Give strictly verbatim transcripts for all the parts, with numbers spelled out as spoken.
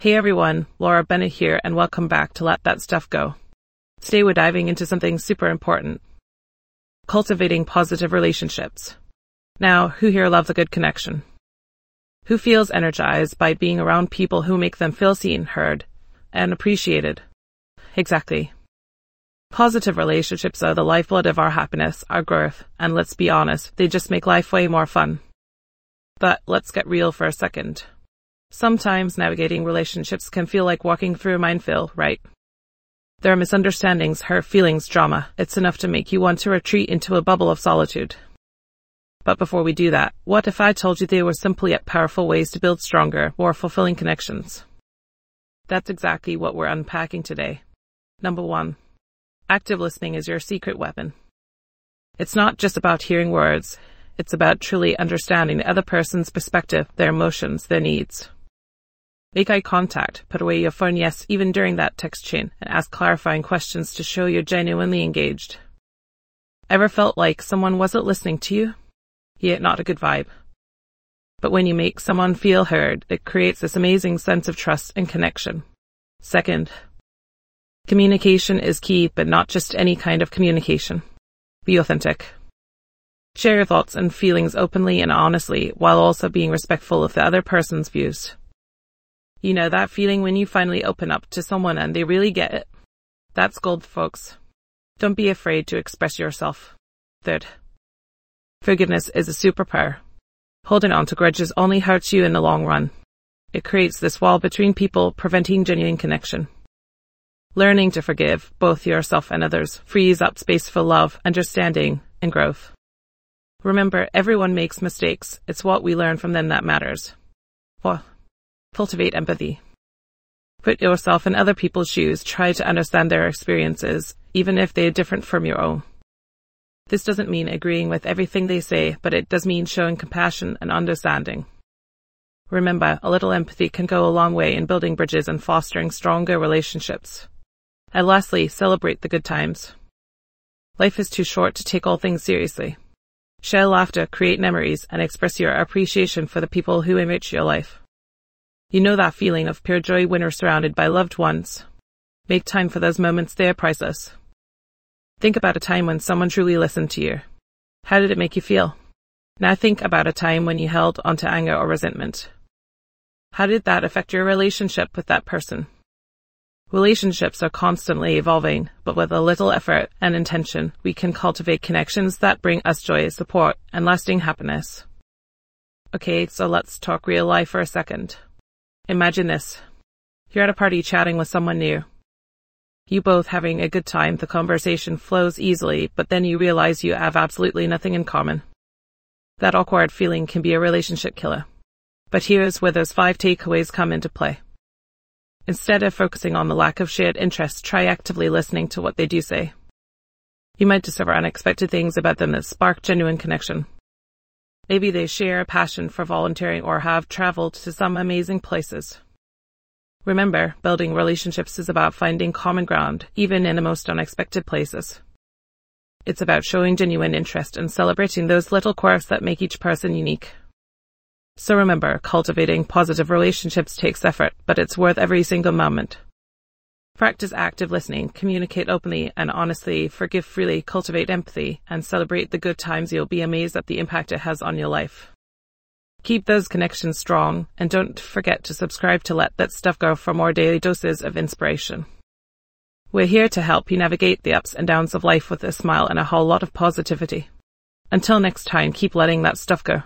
Hey everyone, Laura Bennett here, and welcome back to Let That Stuff Go. Today we're diving into something super important. Cultivating positive relationships. Now, who here loves a good connection? Who feels energized by being around people who make them feel seen, heard, and appreciated? Exactly. Positive relationships are the lifeblood of our happiness, our growth, and let's be honest, they just make life way more fun. But let's get real for a second. Sometimes navigating relationships can feel like walking through a minefield, right? There are misunderstandings, hurt feelings, drama. It's enough to make you want to retreat into a bubble of solitude. But before we do that, what if I told you there were simple yet powerful ways to build stronger, more fulfilling connections? That's exactly what we're unpacking today. Number one, active listening is your secret weapon. It's not just about hearing words. It's about truly understanding the other person's perspective, their emotions, their needs. Make eye contact, put away your phone, yes, even during that text chain, and ask clarifying questions to show you're genuinely engaged. Ever felt like someone wasn't listening to you? Yeah, not a good vibe. But when you make someone feel heard, it creates this amazing sense of trust and connection. Second, communication is key, but not just any kind of communication. Be authentic. Share your thoughts and feelings openly and honestly, while also being respectful of the other person's views. You know that feeling when you finally open up to someone and they really get it? That's gold, folks. Don't be afraid to express yourself. Third, forgiveness is a superpower. Holding on to grudges only hurts you in the long run. It creates this wall between people, preventing genuine connection. Learning to forgive, both yourself and others, frees up space for love, understanding, and growth. Remember, everyone makes mistakes. It's what we learn from them that matters. Four, cultivate empathy. Put yourself in other people's shoes. Try to understand their experiences, even if they are different from your own. This doesn't mean agreeing with everything they say, but it does mean showing compassion and understanding. Remember, a little empathy can go a long way in building bridges and fostering stronger relationships. And lastly, celebrate the good times. Life is too short to take all things seriously. Share laughter, create memories, and express your appreciation for the people who enrich your life. You know that feeling of pure joy when you're surrounded by loved ones. Make time for those moments, they are priceless. Think about a time when someone truly listened to you. How did it make you feel? Now think about a time when you held onto anger or resentment. How did that affect your relationship with that person? Relationships are constantly evolving, but with a little effort and intention, we can cultivate connections that bring us joy, support, and lasting happiness. Okay, so let's talk real life for a second. Imagine this. You're at a party chatting with someone new. You both having a good time, the conversation flows easily, but then you realize you have absolutely nothing in common. That awkward feeling can be a relationship killer. But here's where those five takeaways come into play. Instead of focusing on the lack of shared interest, try actively listening to what they do say. You might discover unexpected things about them that spark genuine connection. Maybe they share a passion for volunteering or have traveled to some amazing places. Remember, building relationships is about finding common ground, even in the most unexpected places. It's about showing genuine interest and celebrating those little quirks that make each person unique. So remember, cultivating positive relationships takes effort, but it's worth every single moment. Practice active listening, communicate openly and honestly, forgive freely, cultivate empathy, and celebrate the good times. You'll be amazed at the impact it has on your life. Keep those connections strong, and don't forget to subscribe to Let That Stuff Go for more daily doses of inspiration. We're here to help you navigate the ups and downs of life with a smile and a whole lot of positivity. Until next time, keep letting that stuff go.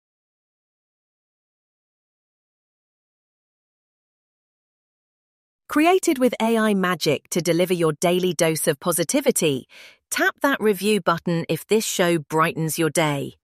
Created with A I magic to deliver your daily dose of positivity, tap that review button if this show brightens your day.